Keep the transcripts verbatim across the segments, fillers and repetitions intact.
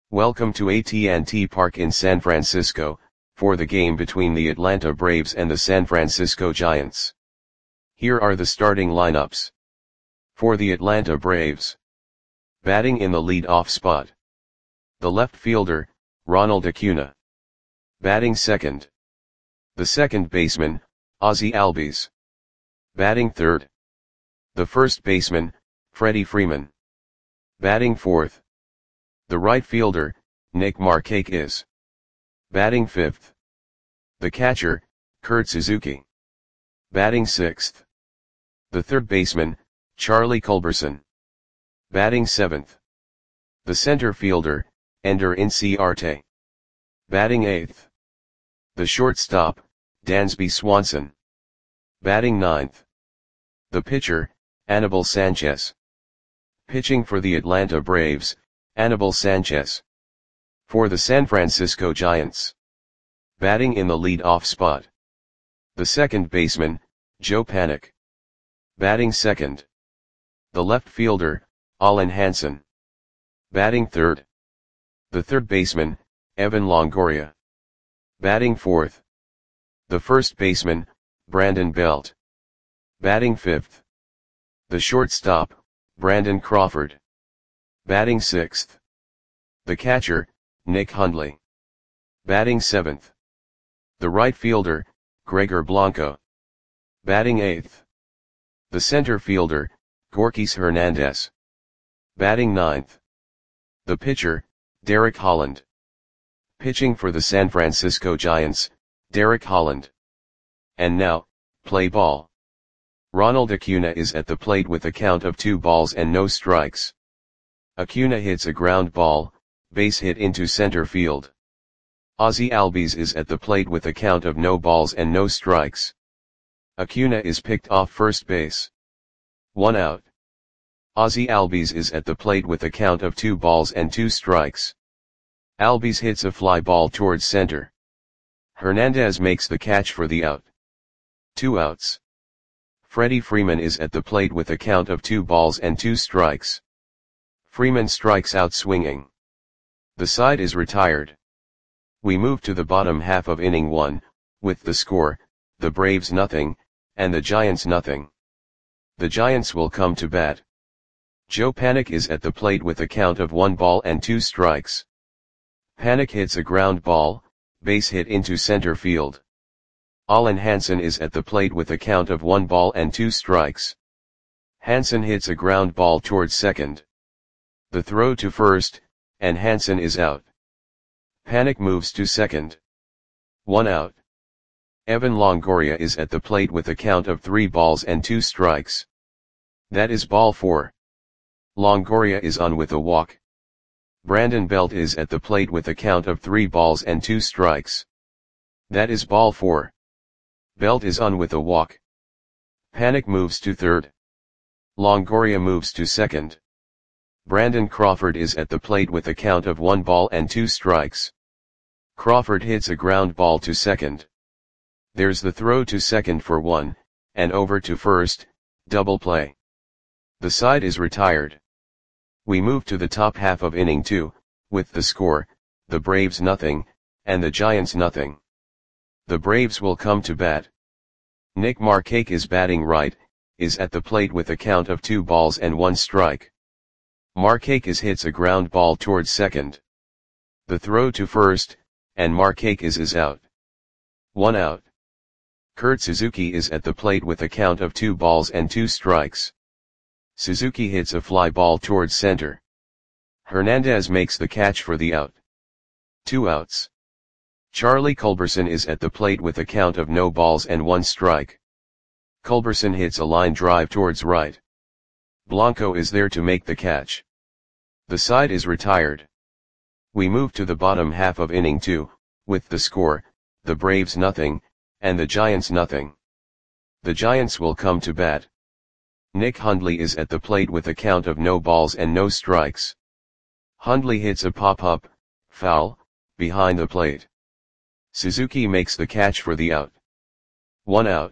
Welcome to A T and T Park in San Francisco, for the game between the Atlanta Braves and the San Francisco Giants. Here are the starting lineups. For the Atlanta Braves. Batting in the lead-off spot. The left fielder, Ronald Acuna. Batting second. The second baseman, Ozzie Albies. Batting third. The first baseman, Freddie Freeman. Batting fourth. The right fielder, Nick Markakis. Batting fifth. The catcher, Kurt Suzuki. Batting sixth. The third baseman, Charlie Culberson. Batting seventh. The center fielder, Ender Inciarte. Batting eighth. The shortstop, Dansby Swanson. Batting ninth. The pitcher, Anibal Sanchez. Pitching for the Atlanta Braves, Anibal Sanchez. For the San Francisco Giants. Batting in the lead-off spot. The second baseman, Joe Panik. Batting second. The left fielder, Alan Hansen. Batting third. The third baseman, Evan Longoria. Batting fourth. The first baseman, Brandon Belt. Batting fifth. The shortstop, Brandon Crawford. Batting sixth. The catcher, Nick Hundley. Batting seventh. The right fielder, Gregor Blanco. Batting eighth. The center fielder, Gorkys Hernandez. Batting ninth. The pitcher, Derek Holland. Pitching for the San Francisco Giants, Derek Holland. And now, play ball. Ronald Acuna is at the plate with a count of two balls and no strikes. Acuna hits a ground ball, base hit into center field. Ozzie Albies is at the plate with a count of no balls and no strikes. Acuna is picked off first base. One out. Ozzie Albies is at the plate with a count of two balls and two strikes. Albies hits a fly ball towards center. Hernandez makes the catch for the out. Two outs. Freddie Freeman is at the plate with a count of two balls and two strikes. Freeman strikes out swinging. The side is retired. We move to the bottom half of inning one, with the score, the Braves nothing, and the Giants nothing. The Giants will come to bat. Joe Panik is at the plate with a count of one ball and two strikes. Panik hits a ground ball, base hit into center field. Alan Hansen is at the plate with a count of one ball and two strikes. Hansen hits a ground ball towards second. The throw to first, and Hansen is out. Panik moves to second. One out. Evan Longoria is at the plate with a count of three balls and two strikes. That is ball four. Longoria is on with a walk. Brandon Belt is at the plate with a count of three balls and two strikes. That is ball four. Belt is on with a walk. Panik moves to third. Longoria moves to second. Brandon Crawford is at the plate with a count of one ball and two strikes. Crawford hits a ground ball to second. There's the throw to second for one, and over to first, double play. The side is retired. We move to the top half of inning two, with the score, the Braves nothing, and the Giants nothing. The Braves will come to bat. Nick Markakis batting right, is at the plate with a count of two balls and one strike. Markakis hits a ground ball towards second. The throw to first, and Markakis is out. One out. Kurt Suzuki is at the plate with a count of two balls and two strikes. Suzuki hits a fly ball towards center. Hernandez makes the catch for the out. Two outs. Charlie Culberson is at the plate with a count of no balls and one strike. Culberson hits a line drive towards right. Blanco is there to make the catch. The side is retired. We move to the bottom half of inning two, with the score, the Braves nothing, and the Giants nothing. The Giants will come to bat. Nick Hundley is at the plate with a count of no balls and no strikes. Hundley hits a pop-up, foul, behind the plate. Suzuki makes the catch for the out. One out.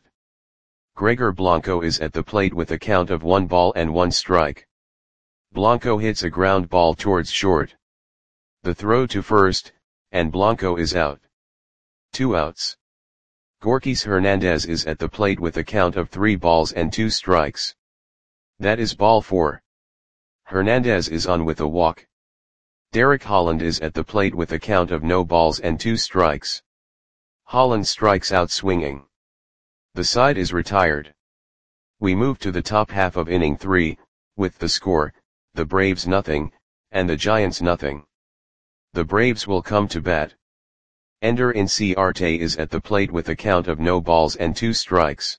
Gregor Blanco is at the plate with a count of one ball and one strike. Blanco hits a ground ball towards short. The throw to first, and Blanco is out. Two outs. Gorkys Hernandez is at the plate with a count of three balls and two strikes. That is ball four. Hernandez is on with a walk. Derek Holland is at the plate with a count of no balls and two strikes. Holland strikes out swinging. The side is retired. We move to the top half of inning three, with the score, the Braves nothing, and the Giants nothing. The Braves will come to bat. Ender Inciarte is at the plate with a count of no balls and two strikes.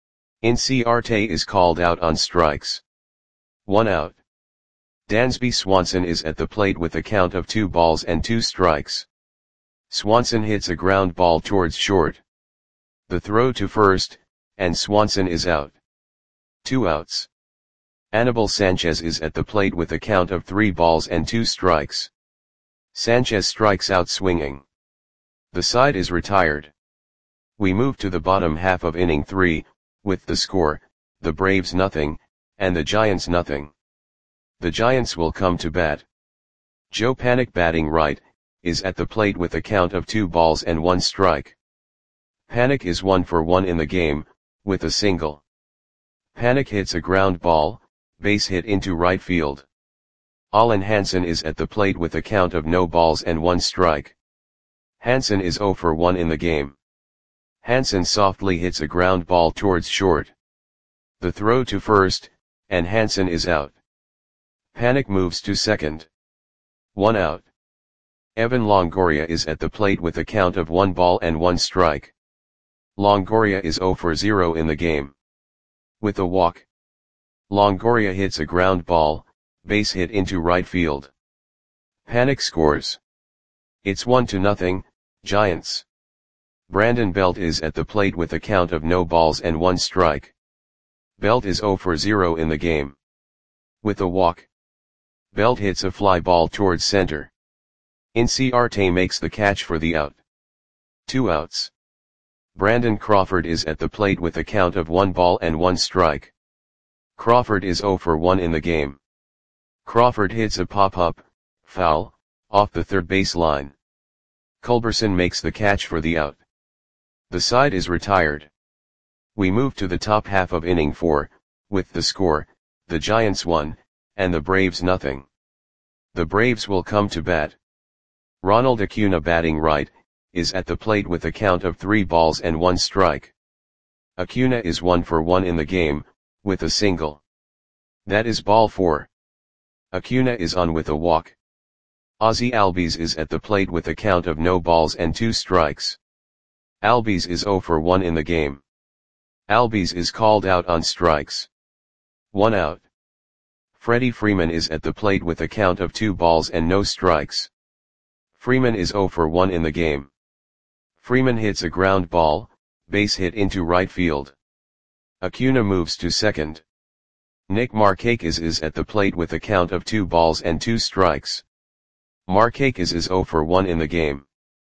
Inciarte is called out on strikes. One out. Dansby Swanson is at the plate with a count of two balls and two strikes. Swanson hits a ground ball towards short. The throw to first, and Swanson is out. Two outs. Anibal Sanchez is at the plate with a count of three balls and two strikes. Sanchez strikes out swinging. The side is retired. We move to the bottom half of inning three, with the score, the Braves nothing, and the Giants nothing. The Giants will come to bat. Joe Panik batting right, is at the plate with a count of two balls and one strike. Panik is one for one in the game, with a single. Panik hits a ground ball, base hit into right field. Allen Hansen is at the plate with a count of no balls and one strike. Hansen is zero for one in the game. Hansen softly hits a ground ball towards short. The throw to first, and Hansen is out. Panik moves to second. One out. Evan Longoria is at the plate with a count of one ball and one strike. Longoria is zero for zero in the game. With a walk. Longoria hits a ground ball, base hit into right field. Panik scores. It's one to nothing, Giants. Brandon Belt is at the plate with a count of no balls and one strike. Belt is zero for zero in the game. With a walk. Belt hits a fly ball towards center. Inciarte makes the catch for the out. Two outs. Brandon Crawford is at the plate with a count of one ball and one strike. Crawford is zero for one in the game. Crawford hits a pop-up, foul, off the third base line. Culberson makes the catch for the out. The side is retired. We move to the top half of inning four, with the score, the Giants one, and the Braves nothing. The Braves will come to bat. Ronald Acuna batting right, is at the plate with a count of three balls and one strike. Acuna is one for one in the game, with a single. That is ball four. Acuna is on with a walk. Ozzie Albies is at the plate with a count of no balls and two strikes. Albies is zero for one in the game. Albies is called out on strikes. One out. Freddie Freeman is at the plate with a count of two balls and no strikes. Freeman is zero for one in the game. Freeman hits a ground ball, base hit into right field. Acuna moves to second. Nick Markakis is at the plate with a count of two balls and two strikes. Markakis is zero for one in the game.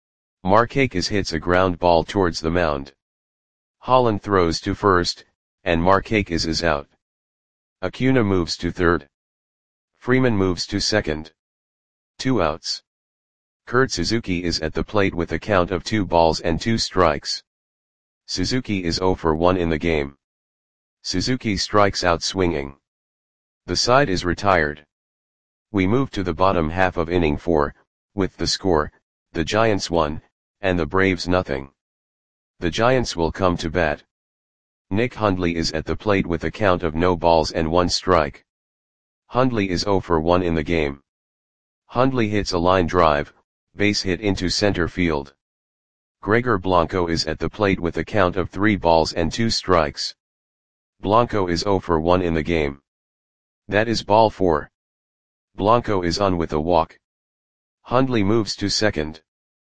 Markakis hits a ground ball towards the mound. Holland throws to first, and Markakis is out. Acuna moves to third. Freeman moves to second. Two outs. Kurt Suzuki is at the plate with a count of two balls and two strikes. Suzuki is zero for one in the game. Suzuki strikes out swinging. The side is retired. We move to the bottom half of inning four, with the score, the Giants one, and the Braves nothing. The Giants will come to bat. Nick Hundley is at the plate with a count of no balls and one strike. Hundley is zero for one in the game. Hundley hits a line drive, base hit into center field. Gregor Blanco is at the plate with a count of three balls and two strikes. Blanco is zero for one in the game. That is ball four. Blanco is on with a walk. Hundley moves to second.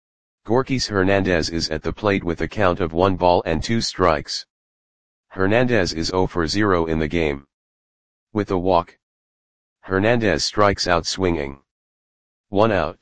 Gorkys Hernandez is at the plate with a count of one ball and two strikes. Hernandez is zero for zero in the game. With a walk. Hernandez strikes out swinging. One out.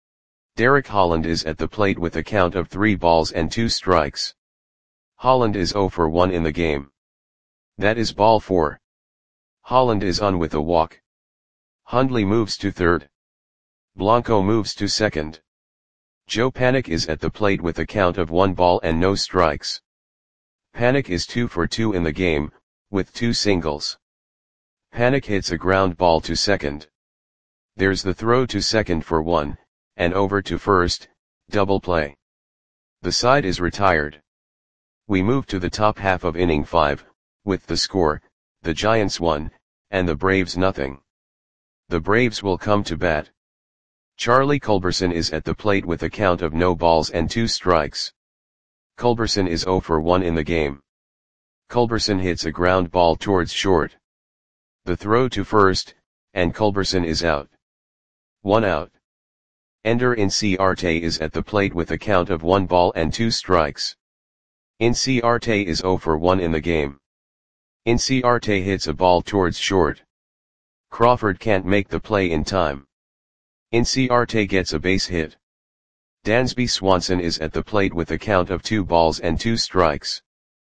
Derek Holland is at the plate with a count of three balls and two strikes. Holland is zero for one in the game. That is ball four. Holland is on with a walk. Hundley moves to third. Blanco moves to second. Joe Panik is at the plate with a count of one ball and no strikes. Panik is two for two in the game, with two singles. Panik hits a ground ball to second. There's the throw to second for one, and over to first, double play. The side is retired. We move to the top half of inning five, with the score, the Giants one, and the Braves nothing. The Braves will come to bat. Charlie Culberson is at the plate with a count of no balls and two strikes. Culberson is zero for one in the game. Culberson hits a ground ball towards short. The throw to first, and Culberson is out. One out. Ender Inciarte is at the plate with a count of one ball and two strikes. Inciarte is zero for one in the game. Inciarte hits a ball towards short. Crawford can't make the play in time. Inciarte gets a base hit. Dansby Swanson is at the plate with a count of two balls and two strikes.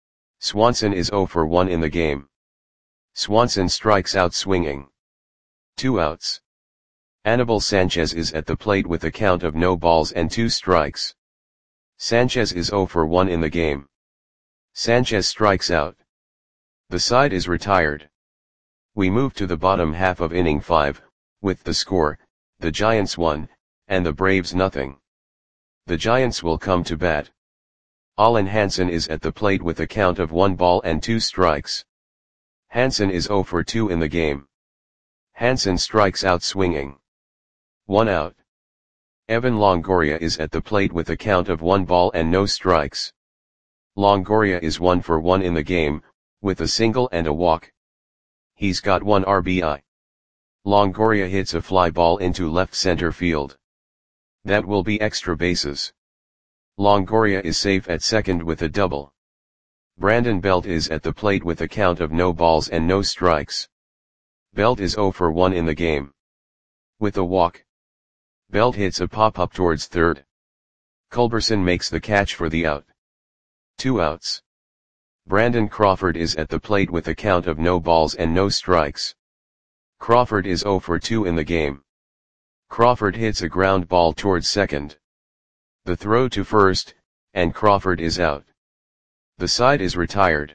Swanson is zero for one in the game. Swanson strikes out swinging. Two outs. Anibal Sanchez is at the plate with a count of no balls and two strikes. Sanchez is zero for one in the game. Sanchez strikes out. The side is retired. We move to the bottom half of inning five, with the score, the Giants one, and the Braves nothing. The Giants will come to bat. Allen Hansen is at the plate with a count of one ball and two strikes. Hansen is zero for two in the game. Hansen strikes out swinging. One out. Evan Longoria is at the plate with a count of one ball and no strikes. Longoria is one for one in the game, with a single and a walk. He's got one R B I. Longoria hits a fly ball into left center field. That will be extra bases. Longoria is safe at second with a double. Brandon Belt is at the plate with a count of no balls and no strikes. Belt is zero for one in the game. With a walk. Belt hits a pop-up towards third. Culberson makes the catch for the out. Two outs. Brandon Crawford is at the plate with a count of no balls and no strikes. Crawford is zero for two in the game. Crawford hits a ground ball towards second. The throw to first, and Crawford is out. The side is retired.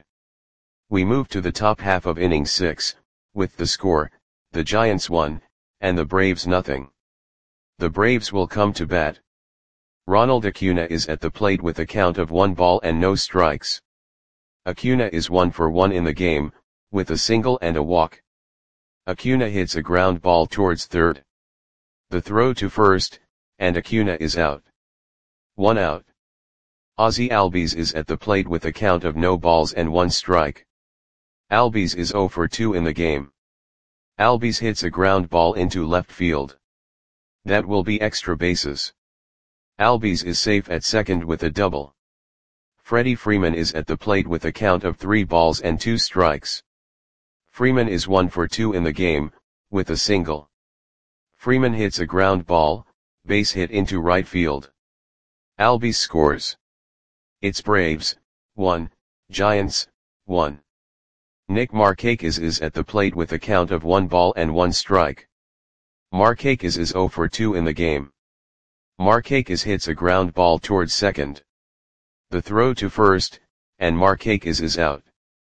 We move to the top half of inning six, with the score, the Giants one, and the Braves nothing. The Braves will come to bat. Ronald Acuna is at the plate with a count of one ball and no strikes. Acuna is one for one in the game, with a single and a walk. Acuna hits a ground ball towards third. The throw to first, and Acuna is out. One out. Ozzie Albies is at the plate with a count of no balls and one strike. Albies is zero for two in the game. Albies hits a ground ball into left field. That will be extra bases. Albies is safe at second with a double. Freddie Freeman is at the plate with a count of three balls and two strikes. Freeman is one for two in the game, with a single. Freeman hits a ground ball, base hit into right field. Albies scores. It's Braves, one, Giants, one. Nick Markakis is at the plate with a count of one ball and one strike. Markakis is zero for two in the game. Markakis hits a ground ball towards second. The throw to first, and Markakis is out.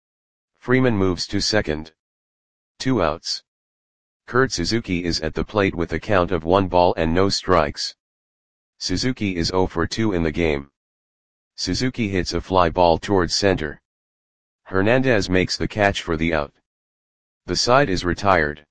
Freeman moves to second. Two outs. Kurt Suzuki is at the plate with a count of one ball and no strikes. Suzuki is zero for two in the game. Suzuki hits a fly ball towards center. Hernandez makes the catch for the out. The side is retired.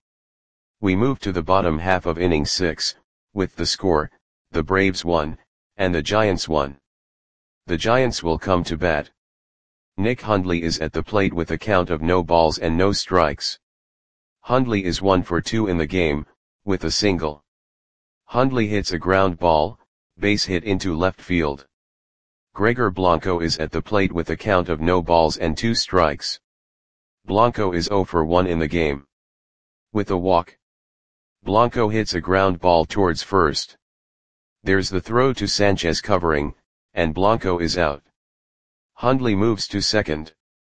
We move to the bottom half of inning six, with the score, the Braves one, and the Giants one. The Giants will come to bat. Nick Hundley is at the plate with a count of no balls and no strikes. Hundley is one for two in the game, with a single. Hundley hits a ground ball, base hit into left field. Gregor Blanco is at the plate with a count of no balls and two strikes. Blanco is zero for one in the game. With a walk. Blanco hits a ground ball towards first. There's the throw to Sanchez covering, and Blanco is out. Hundley moves to second.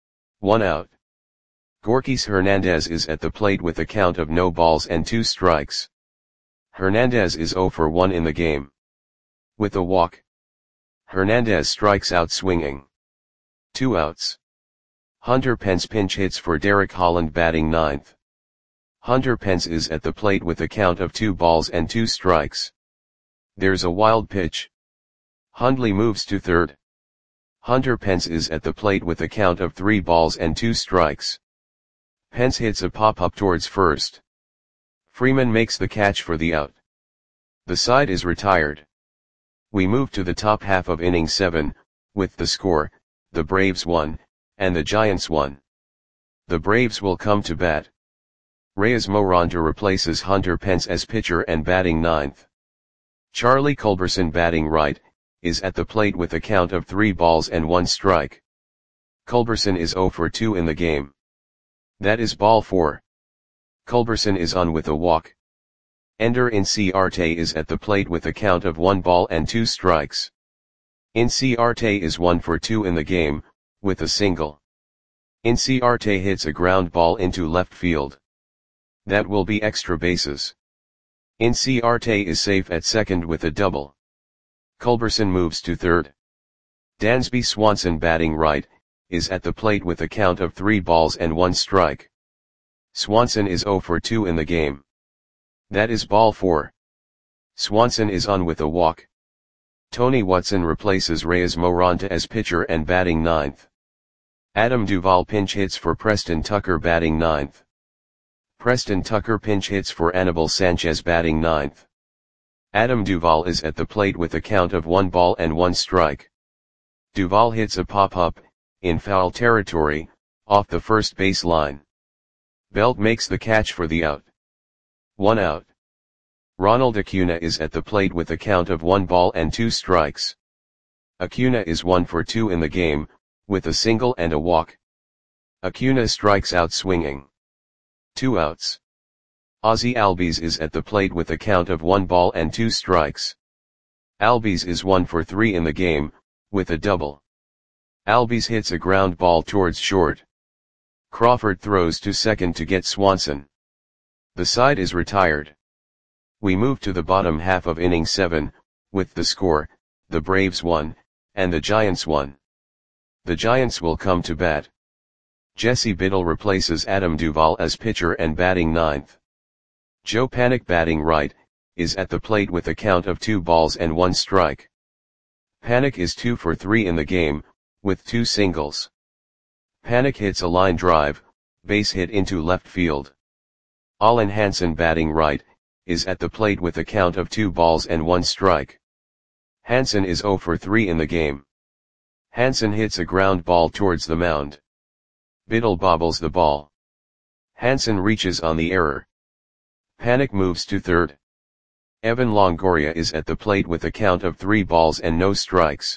One out. Gorkys Hernandez is at the plate with a count of no balls and two strikes. Hernandez is zero for one in the game. With a walk, Hernandez strikes out swinging. Two outs. Hunter Pence pinch hits for Derek Holland batting ninth. Hunter Pence is at the plate with a count of two balls and two strikes. There's a wild pitch. Hundley moves to third. Hunter Pence is at the plate with a count of three balls and two strikes. Pence hits a pop-up towards first. Freeman makes the catch for the out. The side is retired. We move to the top half of inning seven, with the score, the Braves won, and the Giants won. The Braves will come to bat. Reyes Moronta replaces Hunter Pence as pitcher and batting ninth. Charlie Culberson batting right, is at the plate with a count of three balls and one strike. Culberson is zero for two in the game. That is ball four. Culberson is on with a walk. Ender Inciarte is at the plate with a count of one ball and two strikes. Inciarte is one for two in the game, with a single. Inciarte hits a ground ball into left field. That will be extra bases. Inciarte is safe at second with a double. Culberson moves to third. Dansby Swanson batting right, is at the plate with a count of three balls and one strike. Swanson is zero for two in the game. That is ball four. Swanson is on with a walk. Tony Watson replaces Reyes Moronta as pitcher and batting ninth. Adam Duvall pinch hits for Preston Tucker batting ninth. Preston Tucker pinch hits for Anibal Sanchez batting ninth. Adam Duvall is at the plate with a count of one ball and one strike. Duvall hits a pop-up, in foul territory, off the first base line. Belt makes the catch for the out. One out. Ronald Acuna is at the plate with a count of one ball and two strikes. Acuna is one for two in the game, with a single and a walk. Acuna strikes out swinging. Two outs. Ozzie Albies is at the plate with a count of one ball and two strikes. Albies is one for three in the game, with a double. Albies hits a ground ball towards short. Crawford throws to second to get Swanson. The side is retired. We move to the bottom half of inning seven, with the score, the Braves won, and the Giants won. The Giants will come to bat. Jesse Biddle replaces Adam Duvall as pitcher and batting ninth. Joe Panik batting right, is at the plate with a count of two balls and one strike. Panik is two for three in the game, with two singles. Panik hits a line drive, base hit into left field. Allen Hansen batting right, is at the plate with a count of two balls and one strike. Hansen is zero for three in the game. Hansen hits a ground ball towards the mound. Biddle bobbles the ball. Hansen reaches on the error. Panik moves to third. Evan Longoria is at the plate with a count of three balls and no strikes.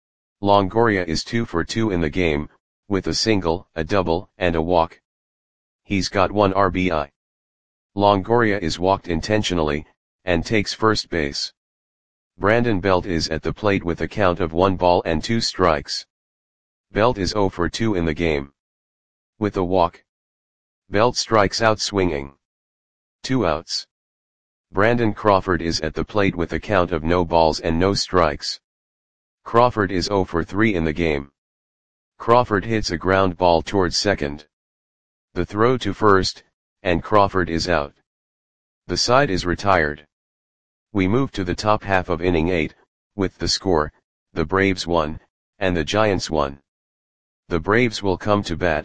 Longoria is two for two in the game, with a single, a double, and a walk. He's got one R B I. Longoria is walked intentionally, and takes first base. Brandon Belt is at the plate with a count of one ball and two strikes. Belt is zero for two in the game. With a walk, Belt strikes out swinging. Two outs. Brandon Crawford is at the plate with a count of no balls and no strikes. Crawford is zero for three in the game. Crawford hits a ground ball towards second. The throw to first, and Crawford is out. The side is retired. We move to the top half of inning eight, with the score, the Braves won, and the Giants won. The Braves will come to bat.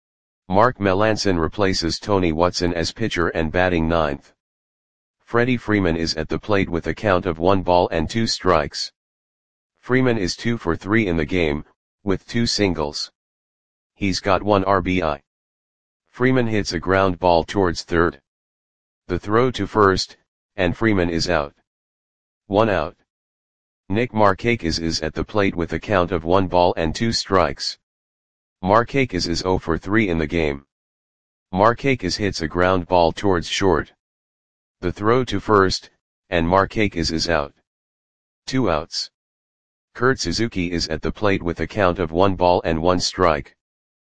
Mark Melancon replaces Tony Watson as pitcher and batting ninth. Freddie Freeman is at the plate with a count of one ball and two strikes. Freeman is two for three in the game, with two singles. He's got one R B I. Freeman hits a ground ball towards third. The throw to first, and Freeman is out. One out. Nick Markakis is at the plate with a count of one ball and two strikes. Markakis is zero for three in the game. Markakis hits a ground ball towards short. The throw to first, and Markakis is out. Two outs. Kurt Suzuki is at the plate with a count of one ball and one strike.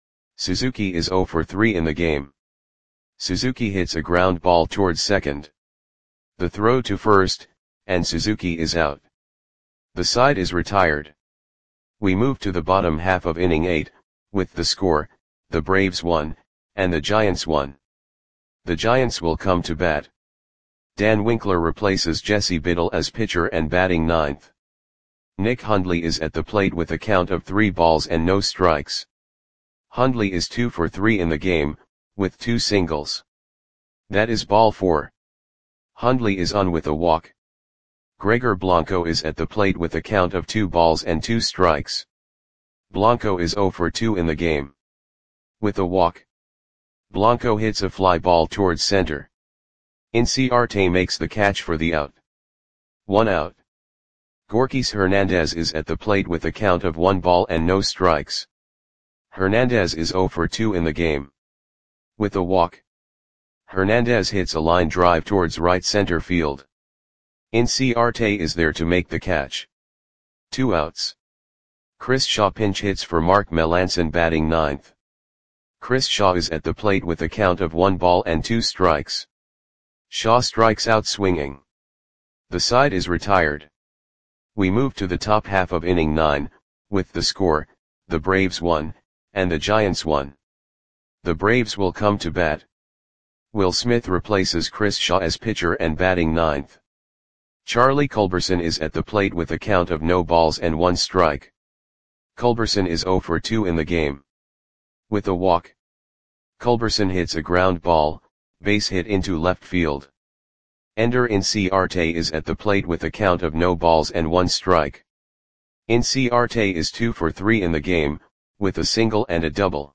Suzuki is zero for three in the game. Suzuki hits a ground ball towards second. The throw to first, and Suzuki is out. The side is retired. We move to the bottom half of inning eight, with the score, the Braves won, and the Giants won. The Giants will come to bat. Dan Winkler replaces Jesse Biddle as pitcher and batting ninth. Nick Hundley is at the plate with a count of three balls and no strikes. Hundley is two for three in the game, with two singles. That is ball four. Hundley is on with a walk. Gregor Blanco is at the plate with a count of two balls and two strikes. Blanco is zero for two in the game. With a walk. Blanco hits a fly ball towards center. Inciarte makes the catch for the out. One out. Gorkys Hernandez is at the plate with a count of one ball and no strikes. Hernandez is zero for two in the game. With a walk. Hernandez hits a line drive towards right center field. Inciarte is there to make the catch. Two outs. Chris Shaw pinch hits for Mark Melancon batting ninth. Chris Shaw is at the plate with a count of one ball and two strikes. Shaw strikes out swinging. The side is retired. We move to the top half of inning nine, with the score, the Braves won, and the Giants won. The Braves will come to bat. Will Smith replaces Chris Shaw as pitcher and batting ninth. Charlie Culberson is at the plate with a count of no balls and one strike. Culberson is zero for two in the game. With a walk. Culberson hits a ground ball, base hit into left field. Ender Inciarte is at the plate with a count of no balls and one strike. Inciarte is two for three in the game, with a single and a double.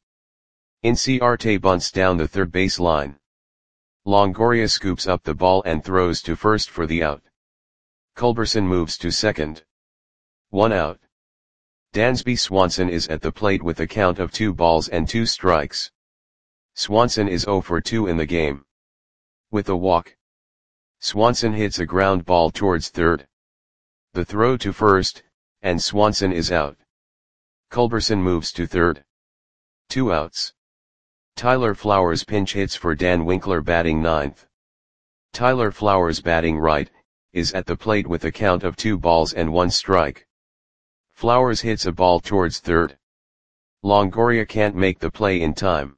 Inciarte bunts down the third base line. Longoria scoops up the ball and throws to first for the out. Culberson moves to second. One out. Dansby Swanson is at the plate with a count of two balls and two strikes. Swanson is zero for two in the game. With a walk. Swanson hits a ground ball towards third. The throw to first, and Swanson is out. Culberson moves to third. Two outs. Tyler Flowers pinch hits for Dan Winkler batting ninth. Tyler Flowers batting right, is at the plate with a count of two balls and one strike. Flowers hits a ball towards third. Longoria can't make the play in time.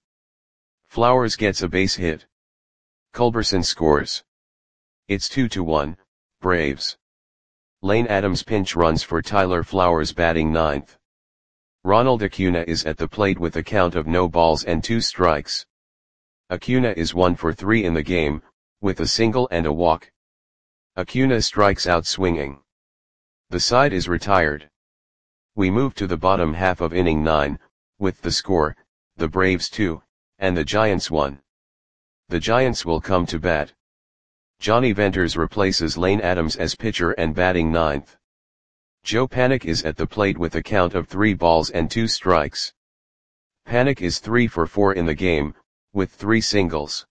Flowers gets a base hit. Culberson scores. It's two to one, Braves. Lane Adams pinch runs for Tyler Flowers batting ninth. Ronald Acuna is at the plate with a count of no balls and two strikes. Acuna is one for three in the game, with a single and a walk. Acuna strikes out swinging. The side is retired. We move to the bottom half of inning nine, with the score, the Braves two, and the Giants one. The Giants will come to bat. Johnny Venters replaces Lane Adams as pitcher and batting ninth. Joe Panik is at the plate with a count of three balls and two strikes. Panik is three for four in the game, with three singles.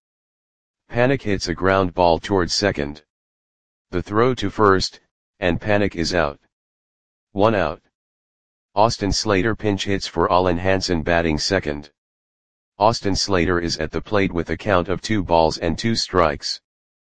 Panik hits a ground ball towards second. The throw to first, and Panik is out. One out. Austin Slater pinch hits for Alan Hansen batting second. Austin Slater is at the plate with a count of two balls and two strikes.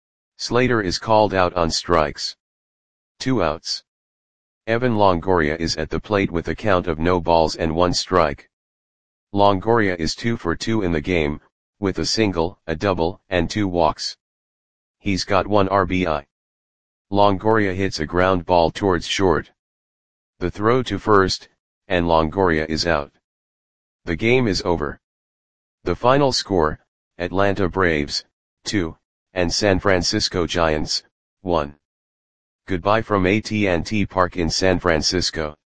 Slater is called out on strikes. Two outs. Evan Longoria is at the plate with a count of no balls and one strike. Longoria is two for two in the game, with a single, a double, and two walks. He's got one R B I. Longoria hits a ground ball towards short. The throw to first, and Longoria is out. The game is over. The final score, Atlanta Braves, two, and San Francisco Giants, one. Goodbye from A T and T Park in San Francisco.